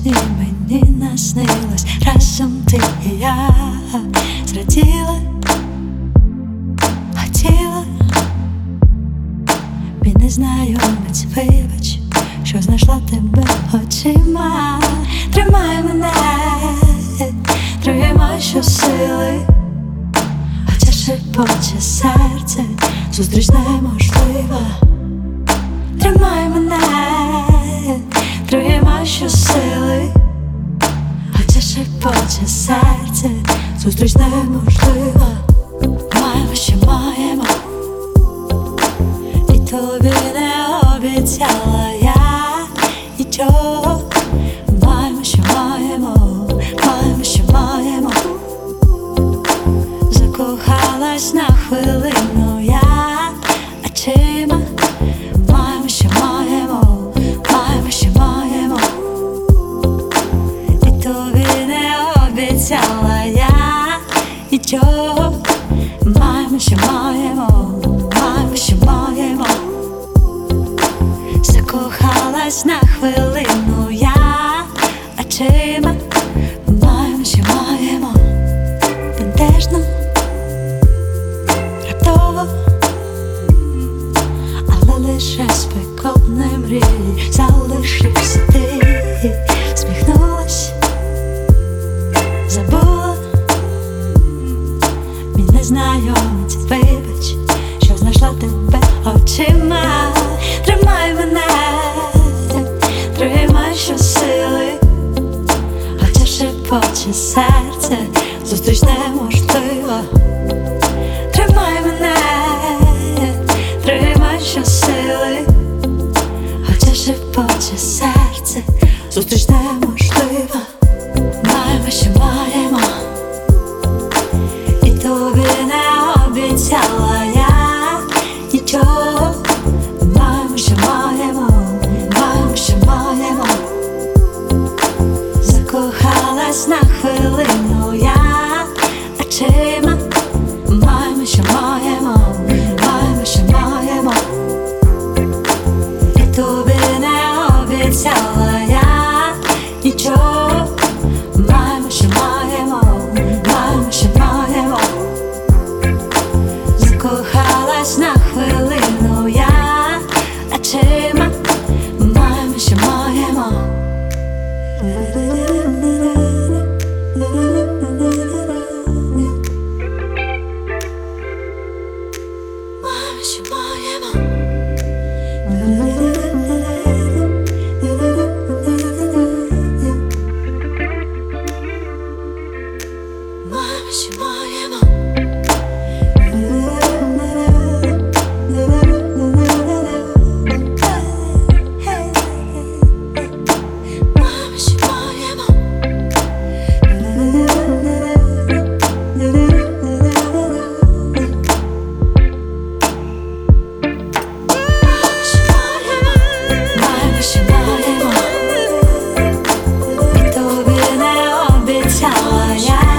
сні мені наснилось, разом ти і я зраділа, хотіла. Мій незнайомець, вибач, що знайшла тебе очима. Тримай мене, тримай щосили, хоча шепоче серце, зустріч неможлива. Тримай мене, тримай щосили, хоча шепоче серце, зустріч неможлива. Маємо, що маємо, і тобі не обіцяла я нічого. Маємо, що маємо, маємо, що маємо. Закохалась на хвилину я очима. Маємо, що маємо, маємо, що маємо, і тобі не обіцяла я нічого. Маємо, що маємо, маємо, що маємо. Закохалась на хвилину я очима. Маємо, що маємо, бентежно, раптово, але лише спекотне мрії залишився ти. Сміхнулась, забула. Мій незнайомець, вибач, що знайшла тебе очима. Тримай мене, тримай щосили, хоча шепоче серце, зустріч неможлива. Тримай мене, тримай щосили, хоча шепоче серце, зустріч неможлива. Маємо, що маємо, і тобі не обіцяла я нічого. Маємо, що маємо, маємо, що маємо. Закохалась на хвилину я очима. Маємо, що маємо, маємо, що маємо, і тобі не обіцяла я нічого. Маємо, що маємо, маємо, що маємо. Закохалась на хвилину я очима. Маємо, що маємо. Маємо, що маємо. Маємо, що маємо. Маємо, що маємо. Маємо, що маємо, і тобі не обіцяла я